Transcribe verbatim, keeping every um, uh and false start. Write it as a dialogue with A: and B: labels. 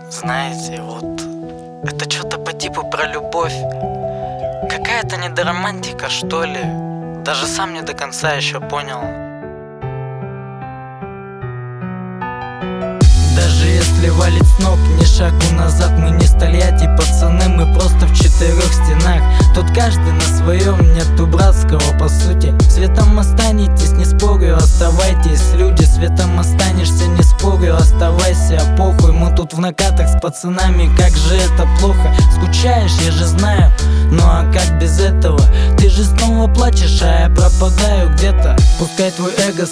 A: Знаете, вот это что-то по типу про любовь. Какая-то недоромантика, что ли. Даже сам не до конца еще понял. Даже если валить с ног, ни шагу назад, мы не Тольятти, пацаны, мы просто в четырех стенах. Тут каждый на своем, нету братского по сути. Светом останетесь, не спорю, оставайтесь, люди. Светом останешься, не спорю, оставайся, похуй. Мы тут в накатах с пацанами, как же это плохо. Скучаешь, я же знаю, ну а как без этого? Ты же снова плачешь, а я пропадаю где-то. Пускай твой эго